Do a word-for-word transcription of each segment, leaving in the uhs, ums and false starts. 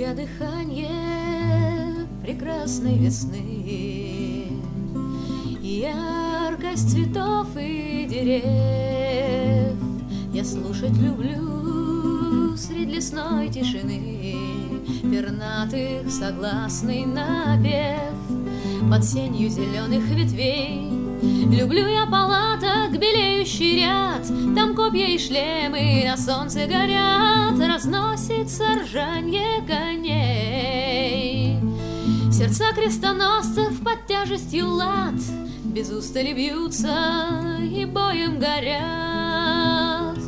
я дыхание прекрасной весны, яркость цветов и дерев. Я слушать люблю средь лесной тишины пернатых согласный напев под сенью зеленых ветвей. Люблю я палаток белеющий ряд, там копья и шлемы на солнце горят, разносится ржанье коней. Сердца крестоносцев под тяжестью лад без устали бьются и боем горят.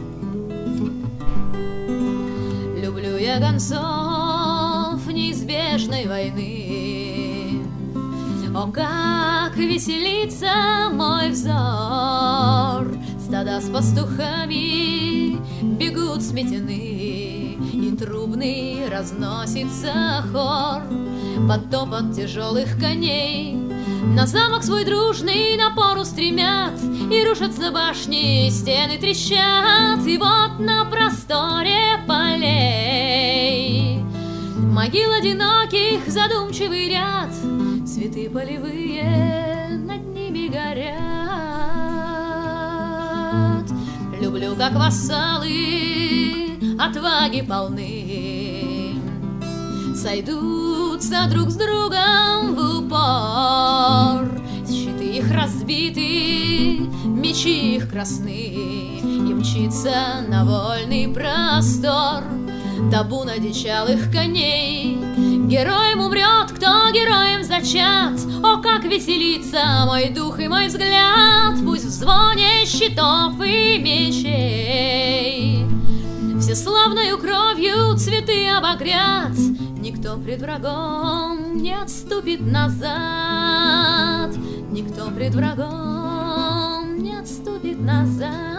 Люблю я гонцов неизбежной войны, о, как веселится мой взор! Стада с пастухами бегут сметены, и трубный разносится хор под топот тяжелых коней. На замок свой дружный напор устремят, и рушатся башни, стены трещат, и вот на просторе полей могил одиноких задумчивый ряд, цветы полевые над ними горят. Люблю, как вассалы отваги полны сойдутся друг с другом в упор. Щиты их разбиты, мечи их красны, и мчится на вольный простор табун одичалых коней. Героем умрет, кто героем зачат, о, как веселится мой дух и мой взгляд, пусть в звоне щитов и мечей всеславною кровью цветы обогрят. Никто пред врагом не отступит назад, никто пред врагом не отступит назад.